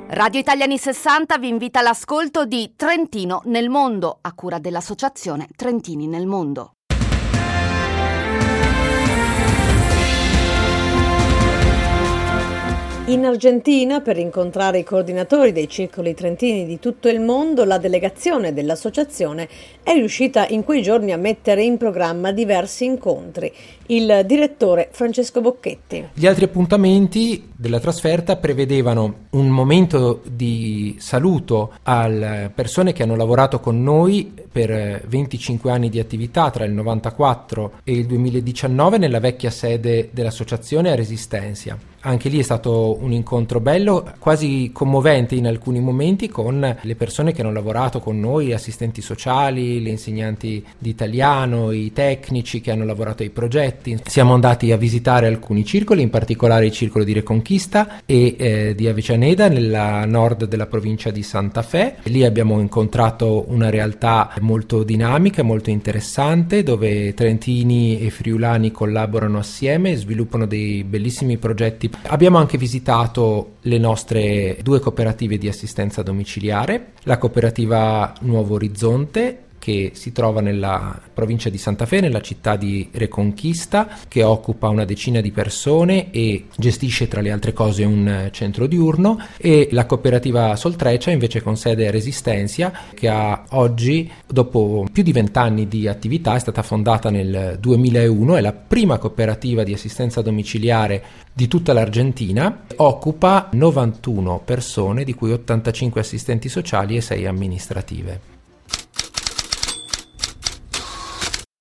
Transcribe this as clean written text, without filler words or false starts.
Radio Italiani 60 vi invita all'ascolto di Trentino nel mondo, a cura dell'associazione Trentini nel mondo. In Argentina, per incontrare i coordinatori dei circoli trentini di tutto il mondo, la delegazione dell'associazione è riuscita in quei giorni a mettere in programma diversi incontri. Il direttore Francesco Bocchetti. Gli altri appuntamenti della trasferta prevedevano un momento di saluto alle persone che hanno lavorato con noi per 25 anni di attività tra il 94 e il 2019 nella vecchia sede dell'associazione a Resistenza. Anche lì è stato un incontro bello, quasi commovente in alcuni momenti, con le persone che hanno lavorato con noi, gli assistenti sociali, le insegnanti di italiano, i tecnici che hanno lavorato ai progetti. Siamo andati a visitare alcuni circoli, in particolare il circolo di Reconquista e di Avellaneda, nella nord della provincia di Santa Fe. Lì abbiamo incontrato una realtà molto dinamica, molto interessante, dove trentini e friulani collaborano assieme e sviluppano dei bellissimi progetti. Abbiamo anche visitato le nostre 2 cooperative di assistenza domiciliare, la cooperativa Nuovo Orizzonte, che si trova nella provincia di Santa Fe, nella città di Reconquista, che occupa una decina di persone e gestisce tra le altre cose un centro diurno, e la cooperativa Soltrecia, invece con sede a Resistenza, che ha oggi, dopo più di 20 anni di attività, è stata fondata nel 2001, è la prima cooperativa di assistenza domiciliare di tutta l'Argentina, occupa 91 persone, di cui 85 assistenti sociali e 6 amministrative.